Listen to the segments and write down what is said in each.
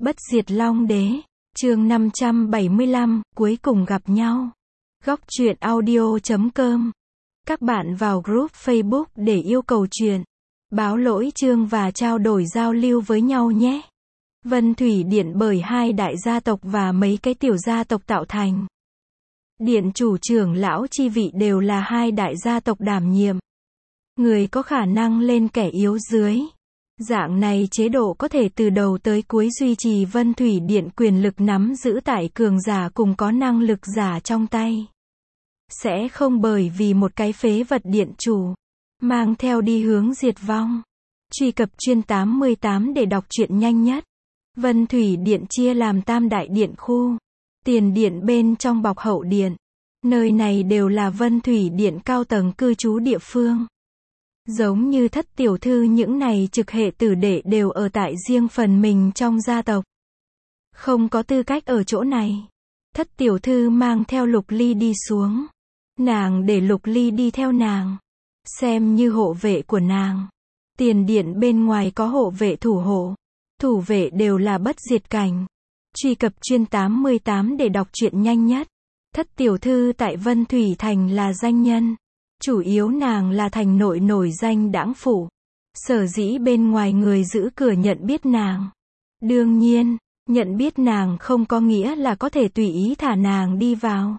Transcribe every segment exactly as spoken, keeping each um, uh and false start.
Bất diệt Long Đế, chương năm trăm bảy mươi lăm, cuối cùng gặp nhau. Góc truyện audio chấm com. Các bạn vào group Facebook để yêu cầu truyện, báo lỗi chương và trao đổi giao lưu với nhau nhé. Vân Thủy Điện bởi hai đại gia tộc và mấy cái tiểu gia tộc tạo thành. Điện chủ trưởng lão chi vị đều là hai đại gia tộc đảm nhiệm. Người có khả năng lên kẻ yếu dưới. Dạng này chế độ có thể từ đầu tới cuối duy trì Vân Thủy Điện quyền lực nắm giữ tại cường giả cùng có năng lực giả trong tay. Sẽ không bởi vì một cái phế vật điện chủ, mang theo đi hướng diệt vong. Truy cập chuyên tám mươi tám để đọc truyện nhanh nhất. Vân Thủy Điện chia làm tam đại điện khu. Tiền điện bên trong bọc hậu điện. Nơi này đều là Vân Thủy Điện cao tầng cư trú địa phương. Giống như thất tiểu thư những này trực hệ tử đệ đều ở tại riêng phần mình trong gia tộc. Không có tư cách ở chỗ này. Thất tiểu thư mang theo Lục Ly đi xuống. Nàng để Lục Ly đi theo nàng. Xem như hộ vệ của nàng. Tiền điện bên ngoài có hộ vệ thủ hộ. Thủ vệ đều là bất diệt cảnh. Truy cập chuyên tám mươi tám để đọc truyện nhanh nhất. Thất tiểu thư tại Vân Thủy Thành là danh nhân. Chủ yếu nàng là thành nội nổi danh đãng phủ. Sở dĩ bên ngoài người giữ cửa nhận biết nàng. Đương nhiên, nhận biết nàng không có nghĩa là có thể tùy ý thả nàng đi vào.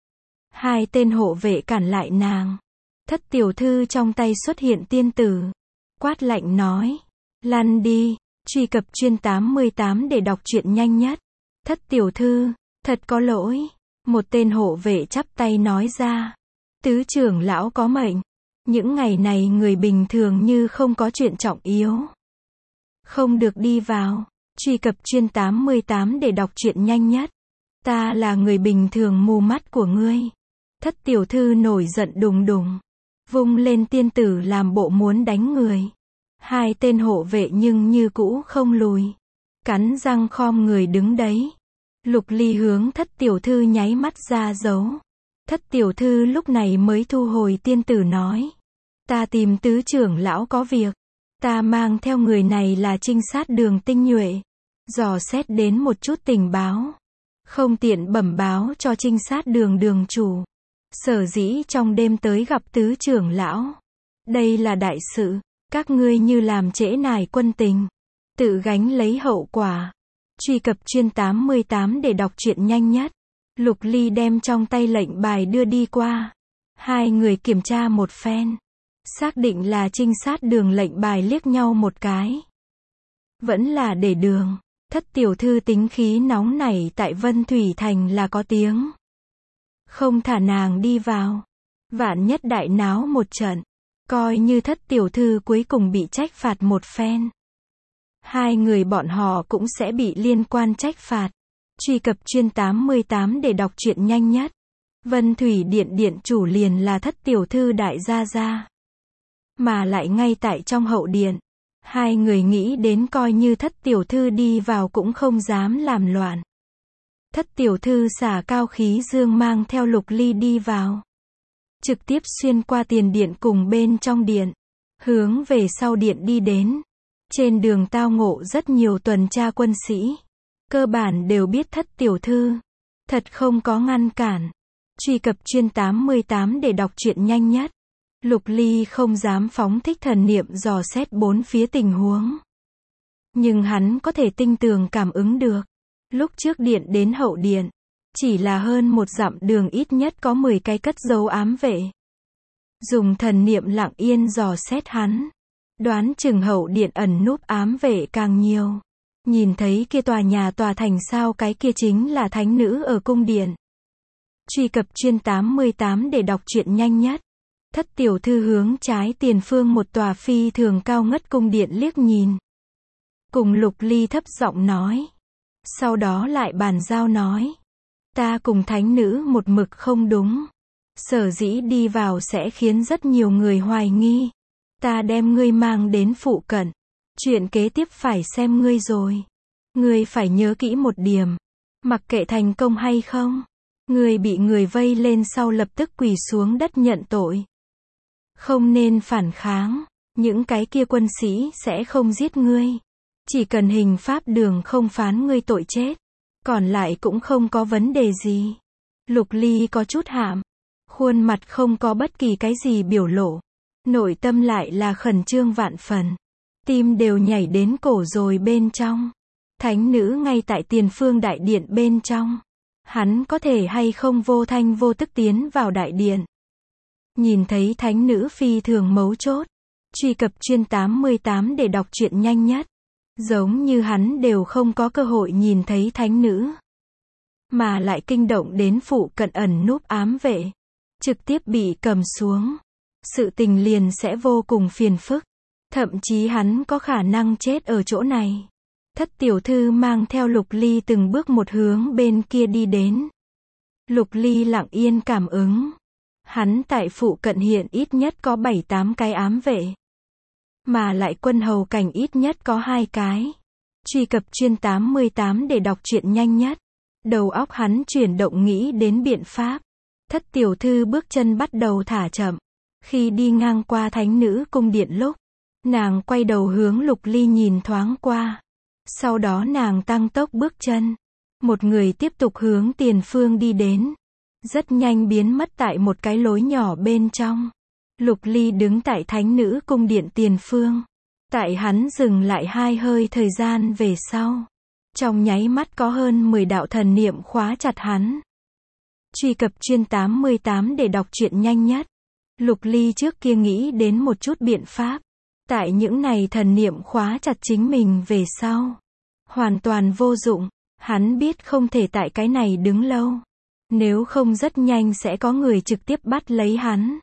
Hai tên hộ vệ cản lại nàng. Thất tiểu thư trong tay xuất hiện tiên tử. Quát lạnh nói. Lăn đi. Truy cập chuyên tám mươi tám để đọc truyện nhanh nhất. Thất tiểu thư, thật có lỗi. Một tên hộ vệ chắp tay nói ra. Tứ trưởng lão có mệnh. Những ngày này người bình thường như không có chuyện trọng yếu. Không được đi vào. Truy cập chuyên tám mươi tám để đọc truyện nhanh nhất. Ta là người bình thường mù mắt của ngươi. Thất tiểu thư nổi giận đùng đùng. Vung lên tiên tử làm bộ muốn đánh người. Hai tên hộ vệ nhưng như cũ không lùi. Cắn răng khom người đứng đấy. Lục Ly hướng thất tiểu thư nháy mắt ra dấu. Thất tiểu thư lúc này mới thu hồi tiên tử nói. Ta tìm tứ trưởng lão có việc. Ta mang theo người này là trinh sát Đường tinh nhuệ. Dò xét đến một chút tình báo. Không tiện bẩm báo cho trinh sát Đường đường chủ. Sở dĩ trong đêm tới gặp tứ trưởng lão. Đây là đại sự. Các ngươi như làm trễ nải quân tình. Tự gánh lấy hậu quả. Truy cập chuyên tám mươi tám để đọc truyện nhanh nhất. Lục Ly đem trong tay lệnh bài đưa đi qua. Hai người kiểm tra một phen. Xác định là trinh sát Đường lệnh bài liếc nhau một cái. Vẫn là để Đường. Thất tiểu thư tính khí nóng nảy tại Vân Thủy Thành là có tiếng. Không thả nàng đi vào. Vạn nhất đại náo một trận. Coi như thất tiểu thư cuối cùng bị trách phạt một phen. Hai người bọn họ cũng sẽ bị liên quan trách phạt. Truy cập chuyên tám mươi tám để đọc truyện nhanh nhất. Vân Thủy Điện điện chủ liền là thất tiểu thư đại gia gia. Mà lại ngay tại trong hậu điện. Hai người nghĩ đến coi như thất tiểu thư đi vào cũng không dám làm loạn. Thất tiểu thư xả cao khí dương mang theo Lục Ly đi vào. Trực tiếp xuyên qua tiền điện cùng bên trong điện. Hướng về sau điện đi đến. Trên đường tao ngộ rất nhiều tuần tra quân sĩ. Cơ bản đều biết thất tiểu thư. Thật không có ngăn cản. Truy cập chuyên tám mươi tám để đọc truyện nhanh nhất. Lục Ly không dám phóng thích thần niệm dò xét bốn phía tình huống. Nhưng hắn có thể tinh tường cảm ứng được. Lúc trước điện đến hậu điện. Chỉ là hơn một dặm đường ít nhất có mười cái cất dấu ám vệ. Dùng thần niệm lặng yên dò xét hắn. Đoán chừng hậu điện ẩn núp ám vệ càng nhiều. Nhìn thấy kia tòa nhà tòa thành sao cái kia chính là thánh nữ ở cung điện. Truy cập chuyên tám mươi tám để đọc truyện nhanh nhất. Thất tiểu thư hướng trái tiền phương một tòa phi thường cao ngất cung điện liếc nhìn. Cùng Lục Ly thấp giọng nói. Sau đó lại bàn giao nói. Ta cùng thánh nữ một mực không đúng. Sở dĩ đi vào sẽ khiến rất nhiều người hoài nghi. Ta đem ngươi mang đến phụ cận. Chuyện kế tiếp phải xem ngươi rồi. Ngươi phải nhớ kỹ một điểm. Mặc kệ thành công hay không. Ngươi bị người vây lên sau lập tức quỳ xuống đất nhận tội. Không nên phản kháng. Những cái kia quân sĩ sẽ không giết ngươi. Chỉ cần hình pháp đường không phán ngươi tội chết, còn lại cũng không có vấn đề gì. Lục Ly có chút hạm, khuôn mặt không có bất kỳ cái gì biểu lộ, nội tâm lại là khẩn trương vạn phần, tim đều nhảy đến cổ rồi bên trong. Thánh nữ ngay tại Tiền Phương đại điện bên trong, hắn có thể hay không vô thanh vô tức tiến vào đại điện. Nhìn thấy thánh nữ phi thường mấu chốt, truy cập chuyên tám mươi tám để đọc truyện nhanh nhất. Giống như hắn đều không có cơ hội nhìn thấy thánh nữ, mà lại kinh động đến phụ cận ẩn núp ám vệ, trực tiếp bị cầm xuống. Sự tình liền sẽ vô cùng phiền phức, thậm chí hắn có khả năng chết ở chỗ này. Thất tiểu thư mang theo Lục Ly từng bước một hướng bên kia đi đến. Lục Ly lặng yên cảm ứng, hắn tại phụ cận hiện ít nhất có bảy tám cái ám vệ, mà lại quân hầu cảnh ít nhất có hai cái. Truy cập chuyên tám mươi tám để đọc truyện nhanh nhất. Đầu óc hắn chuyển động nghĩ đến biện pháp. Thất tiểu thư bước chân bắt đầu thả chậm. Khi đi ngang qua thánh nữ cung điện lúc, nàng quay đầu hướng Lục Ly nhìn thoáng qua. Sau đó nàng tăng tốc bước chân. Một người tiếp tục hướng tiền phương đi đến. Rất nhanh biến mất tại một cái lối nhỏ bên trong. Lục Ly đứng tại thánh nữ cung điện tiền phương. Tại hắn dừng lại hai hơi thời gian về sau, trong nháy mắt có hơn mười đạo thần niệm khóa chặt hắn. Truy cập chuyên tám mươi tám để đọc truyện nhanh nhất. Lục Ly trước kia nghĩ đến một chút biện pháp. Tại những này thần niệm khóa chặt chính mình về sau, hoàn toàn vô dụng. Hắn biết không thể tại cái này đứng lâu. Nếu không rất nhanh sẽ có người trực tiếp bắt lấy hắn.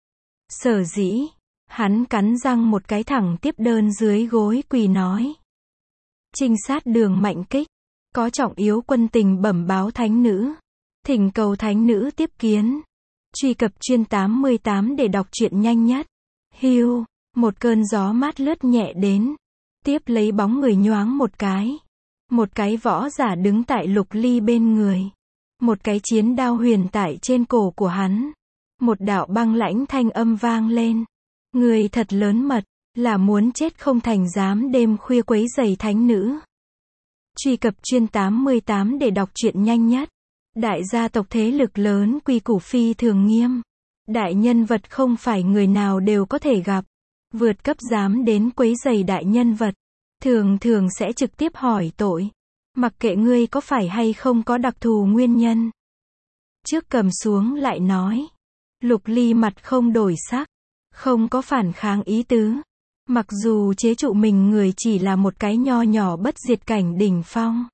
Sở dĩ, hắn cắn răng một cái thẳng tiếp đơn dưới gối quỳ nói. Trinh sát Đường Mạnh Kích, có trọng yếu quân tình bẩm báo thánh nữ. Thỉnh cầu thánh nữ tiếp kiến. Truy cập chuyên tám mươi tám để đọc truyện nhanh nhất. Hiu, một cơn gió mát lướt nhẹ đến. Tiếp lấy bóng người nhoáng một cái. Một cái võ giả đứng tại Lục Ly bên người. Một cái chiến đao huyền tại trên cổ của hắn. Một đạo băng lãnh thanh âm vang lên. Người thật lớn mật, là muốn chết không thành dám đêm khuya quấy rầy thánh nữ. Truy cập chuyên tám mươi tám để đọc truyện nhanh nhất. Đại gia tộc thế lực lớn quy củ phi thường nghiêm. Đại nhân vật không phải người nào đều có thể gặp. Vượt cấp dám đến quấy rầy đại nhân vật, thường thường sẽ trực tiếp hỏi tội. Mặc kệ ngươi có phải hay không có đặc thù nguyên nhân. Trước cầm xuống lại nói. Lục Ly mặt không đổi sắc, không có phản kháng ý tứ. Mặc dù chế trụ mình người chỉ là một cái nho nhỏ bất diệt cảnh đỉnh phong,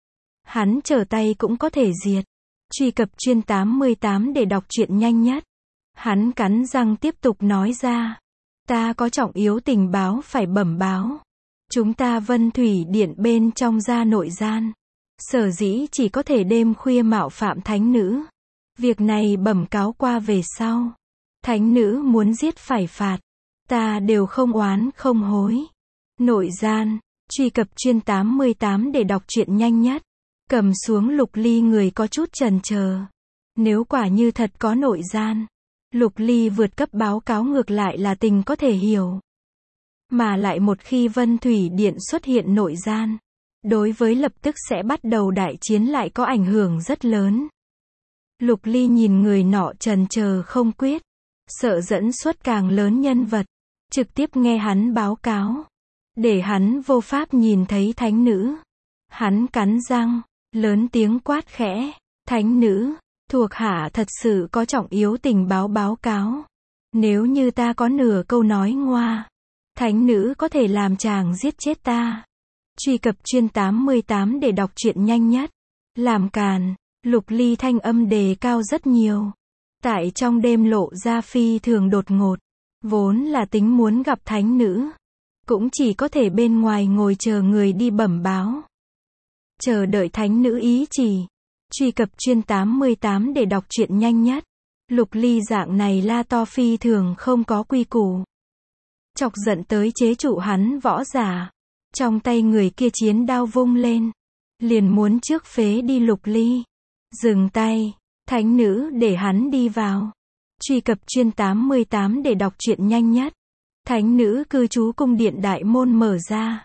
hắn trở tay cũng có thể diệt. Truy cập chuyên tám mươi tám để đọc truyện nhanh nhất. Hắn cắn răng tiếp tục nói ra. Ta có trọng yếu tình báo phải bẩm báo. Chúng ta Vân Thủy Điện bên trong ra nội gian. Sở dĩ chỉ có thể đêm khuya mạo phạm thánh nữ. Việc này bẩm cáo qua về sau. Thánh nữ muốn giết phải phạt. Ta đều không oán không hối. Nội gian. Truy cập chuyên tám mươi tám để đọc truyện nhanh nhất. Cầm xuống Lục Ly người có chút chần chờ. Nếu quả như thật có nội gian, Lục Ly vượt cấp báo cáo ngược lại là tình có thể hiểu. Mà lại một khi Vân Thủy Điện xuất hiện nội gian, đối với lập tức sẽ bắt đầu đại chiến lại có ảnh hưởng rất lớn. Lục Ly nhìn người nọ chần chờ không quyết, sợ dẫn xuất càng lớn nhân vật, trực tiếp nghe hắn báo cáo, để hắn vô pháp nhìn thấy thánh nữ. Hắn cắn răng, lớn tiếng quát khẽ, thánh nữ, thuộc hạ thật sự có trọng yếu tình báo báo cáo. Nếu như ta có nửa câu nói ngoa, thánh nữ có thể làm chàng giết chết ta. Truy cập chuyên tám mươi tám để đọc truyện nhanh nhất. Làm càn, Lục Ly thanh âm đề cao rất nhiều. Tại trong đêm lộ ra phi thường đột ngột. Vốn là tính muốn gặp thánh nữ, cũng chỉ có thể bên ngoài ngồi chờ người đi bẩm báo. Chờ đợi thánh nữ ý chỉ. Truy cập chuyên tám mươi tám để đọc truyện nhanh nhất. Lục Ly dạng này la to phi thường không có quy củ. Chọc giận tới chế trụ hắn võ giả. Trong tay người kia chiến đao vung lên. Liền muốn trước phế đi Lục Ly. Dừng tay. Thánh nữ để hắn đi vào. Truy cập chuyên tám mươi tám để đọc truyện nhanh nhất. Thánh nữ cư trú cung điện đại môn mở ra.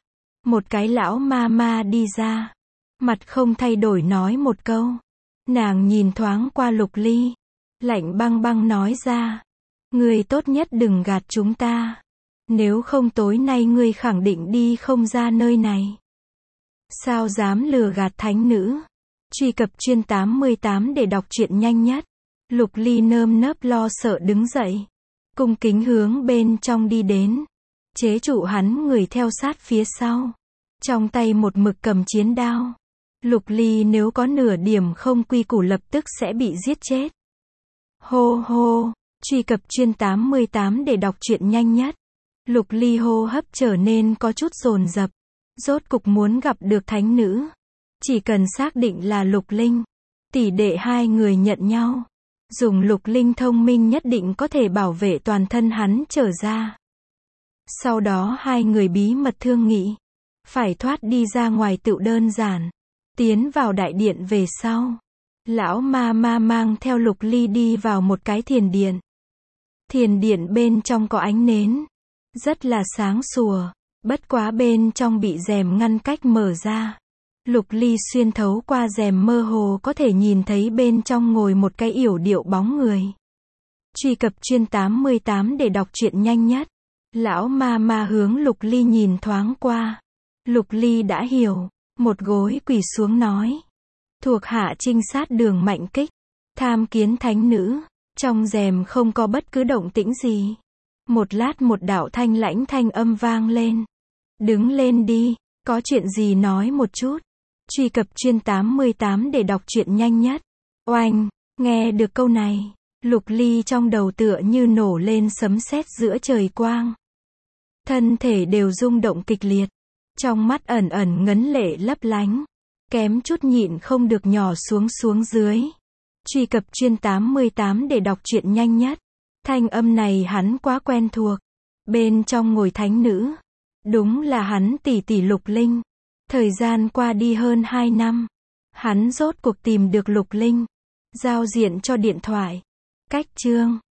Một cái lão ma ma đi ra. Mặt không thay đổi nói một câu. Nàng nhìn thoáng qua Lục Ly. Lạnh băng băng nói ra. Ngươi tốt nhất đừng gạt chúng ta. Nếu không tối nay ngươi khẳng định đi không ra nơi này. Sao dám lừa gạt thánh nữ? Truy cập chuyên tám mươi tám để đọc truyện nhanh nhất. Lục Ly nơm nớp lo sợ đứng dậy. Cung kính hướng bên trong đi đến. Chế trụ hắn người theo sát phía sau. Trong tay một mực cầm chiến đao. Lục Ly nếu có nửa điểm không quy củ lập tức sẽ bị giết chết. Hô hô, truy cập chuyên tám mươi tám để đọc truyện nhanh nhất. Lục Ly hô hấp trở nên có chút dồn dập. Rốt cục muốn gặp được thánh nữ. Chỉ cần xác định là Lục Linh. Tỷ đệ hai người nhận nhau. Dùng Lục Linh thông minh nhất định có thể bảo vệ toàn thân hắn trở ra. Sau đó hai người bí mật thương nghị. Phải thoát đi ra ngoài tựu đơn giản. Tiến vào đại điện về sau. Lão ma ma mang theo Lục Ly đi vào một cái thiền điện. Thiền điện bên trong có ánh nến. Rất là sáng sủa. Bất quá bên trong bị rèm ngăn cách mở ra. Lục Ly xuyên thấu qua rèm mơ hồ có thể nhìn thấy bên trong ngồi một cái yểu điệu bóng người. Truy cập chuyên tám mươi tám để đọc truyện nhanh nhất. Lão ma ma hướng Lục Ly nhìn thoáng qua. Lục Ly đã hiểu. Một gối quỳ xuống nói. Thuộc hạ trinh sát Đường Mạnh Kích. Tham kiến thánh nữ. Trong rèm không có bất cứ động tĩnh gì. Một lát một đạo thanh lãnh thanh âm vang lên. Đứng lên đi. Có chuyện gì nói một chút. Truy cập chuyên tám mươi tám để đọc truyện nhanh nhất. Oanh, nghe được câu này. Lục Ly trong đầu tựa như nổ lên sấm sét giữa trời quang. Thân thể đều rung động kịch liệt. Trong mắt ẩn ẩn ngấn lệ lấp lánh. Kém chút nhịn không được nhỏ xuống xuống dưới. Truy cập chuyên tám mươi tám để đọc truyện nhanh nhất. Thanh âm này hắn quá quen thuộc. Bên trong ngồi thánh nữ. Đúng là hắn tỷ tỷ Lục Linh. Thời gian qua đi hơn hai năm. Hắn rốt cuộc tìm được Lục Linh. Giao diện cho điện thoại. Cách chương.